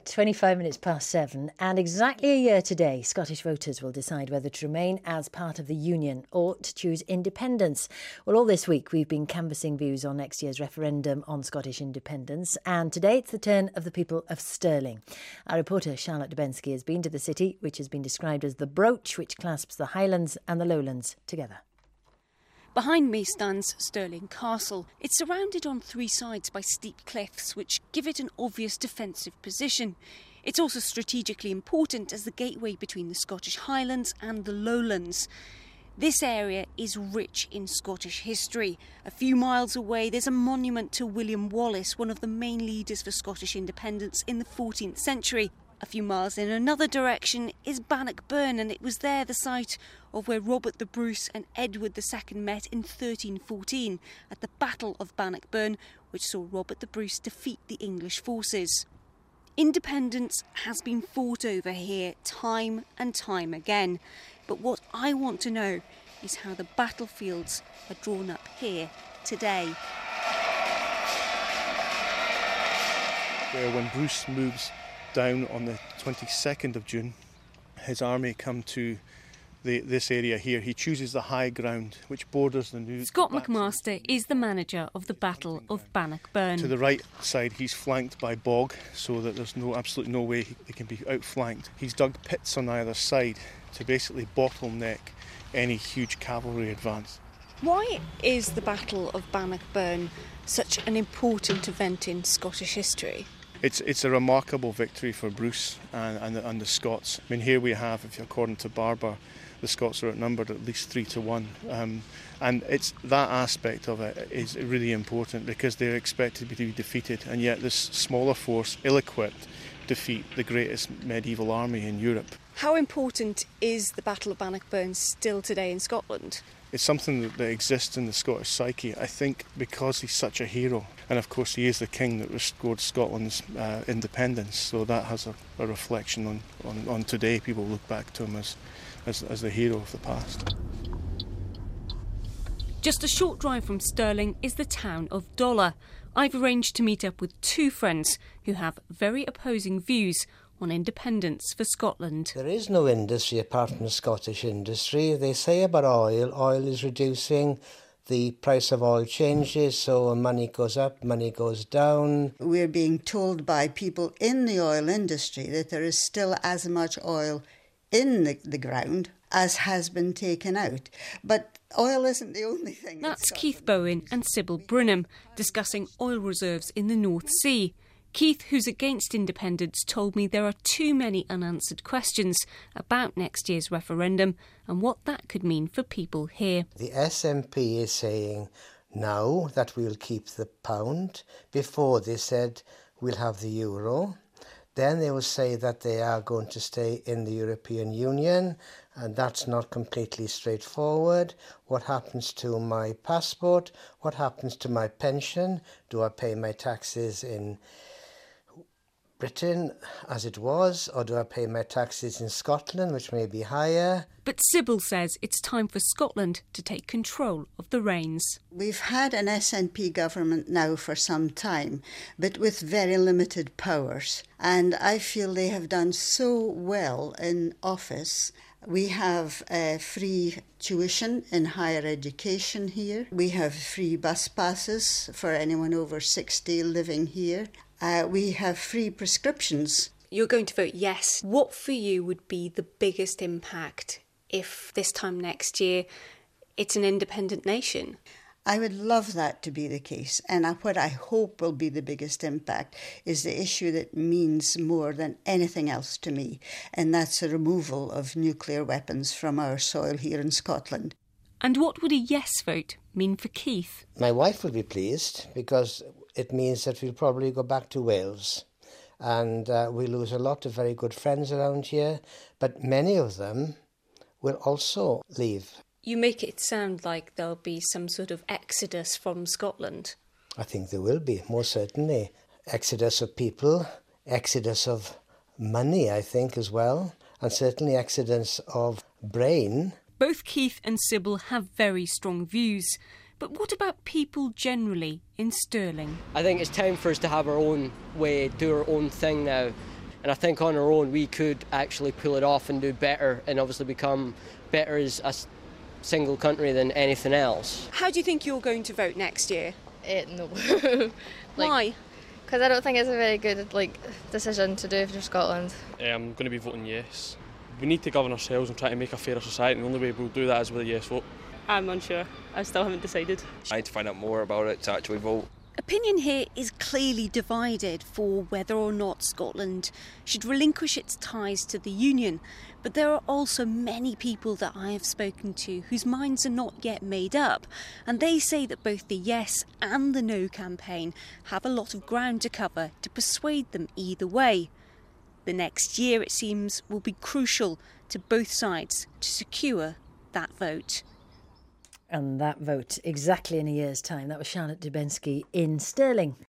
25 minutes past 7, and exactly a year today, Scottish voters will decide whether to remain as part of the Union or to choose independence. Well, all this week we've been canvassing views on next year's referendum on Scottish independence, and today it's the turn of the people of Stirling. Our reporter Charlotte Dubensky has been to the city, which has been described as the brooch which clasps the Highlands and the Lowlands together. Behind me stands Stirling Castle. It's surrounded on three sides by steep cliffs, which give it an obvious defensive position. It's also strategically important as the gateway between the Scottish Highlands and the Lowlands. This area is rich in Scottish history. A few miles away, there's a monument to William Wallace, one of the main leaders for Scottish independence in the 14th century. A few miles in another direction is Bannockburn, and it was there the site of where Robert the Bruce and Edward II met in 1314 at the Battle of Bannockburn, which saw Robert the Bruce defeat the English forces. Independence has been fought over here time and time again, but what I want to know is how the battlefields are drawn up here today. When Bruce moves down on the 22nd of June, his army come to this area here. He chooses the high ground which borders the new... Scott McMaster is the manager of the Battle of Bannockburn. To the right side he's flanked by bog, so that there's absolutely no way they can be outflanked. He's dug pits on either side to basically bottleneck any huge cavalry advance. Why is the Battle of Bannockburn such an important event in Scottish history? It's a remarkable victory for Bruce and the Scots. I mean, here we have, if according to Barber, the Scots are outnumbered at least 3-1. And it's that aspect of it is really important because they're expected to be defeated, and yet this smaller force, ill-equipped, defeat the greatest medieval army in Europe. How important is the Battle of Bannockburn still today in Scotland? It's something that exists in the Scottish psyche, I think, because he's such a hero. And of course he is the king that restored Scotland's independence, so that has a reflection on today. People look back to him as the hero of the past. Just a short drive from Stirling is the town of Dollar. I've arranged to meet up with two friends who have very opposing views on independence for Scotland. There is no industry apart from the Scottish industry. They say about oil is reducing, the price of oil changes, so money goes up, money goes down. We're being told by people in the oil industry that there is still as much oil in the ground as has been taken out. But oil isn't the only thing. That's Keith Bowen and Sybil Brunham discussing oil reserves in the North Sea. Keith, who's against independence, told me there are too many unanswered questions about next year's referendum and what that could mean for people here. The SNP is saying now that we'll keep the pound. Before they said we'll have the euro. Then they will say that they are going to stay in the European Union, and that's not completely straightforward. What happens to my passport? What happens to my pension? Do I pay my taxes in Britain as it was, or do I pay my taxes in Scotland, which may be higher? But Sybil says it's time for Scotland to take control of the reins. We've had an SNP government now for some time, but with very limited powers. And I feel they have done so well in office. We have free tuition in higher education here. We have free bus passes for anyone over 60 living here. We have free prescriptions. You're going to vote yes. What for you would be the biggest impact if this time next year it's an independent nation? I would love that to be the case. And what I hope will be the biggest impact is the issue that means more than anything else to me, and that's the removal of nuclear weapons from our soil here in Scotland. And what would a yes vote mean for Keith? My wife will be pleased because it means that we'll probably go back to Wales, and we lose a lot of very good friends around here, but many of them will also leave. You make it sound like there'll be some sort of exodus from Scotland. I think there will be, most certainly. Exodus of people, exodus of money, I think, as well, and certainly exodus of brain. Both Keith and Sybil have very strong views. But what about people generally in Stirling? I think it's time for us to have our own way, do our own thing now. And I think on our own we could actually pull it off and do better, and obviously become better as a single country than anything else. How do you think you're going to vote next year? No. Why? Because I don't think it's a very good decision to do for Scotland. I'm going to be voting yes. We need to govern ourselves and try to make a fairer society, and the only way we'll do that is with a yes vote. I'm unsure. I still haven't decided. I need to find out more about it to actually vote. Opinion here is clearly divided for whether or not Scotland should relinquish its ties to the Union, but there are also many people that I have spoken to whose minds are not yet made up, and they say that both the Yes and the No campaign have a lot of ground to cover to persuade them either way. The next year, it seems, will be crucial to both sides to secure that vote. And that vote exactly in a year's time. That was Charlotte Dubensky in Stirling.